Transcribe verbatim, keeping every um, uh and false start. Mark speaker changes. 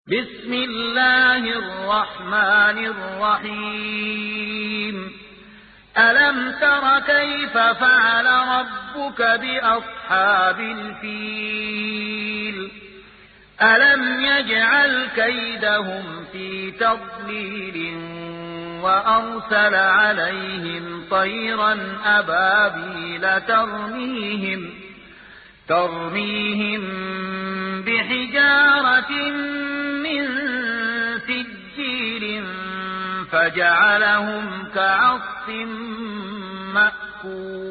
Speaker 1: بسم الله الرحمن الرحيم ألم تر كيف فعل ربك بأصحاب الفيل ألم يجعل كيدهم في تضليل وأرسل عليهم طيرا أبابيل ترميهم ترميهم بحجارة من سجيل فجعلهم كعصف مأكول.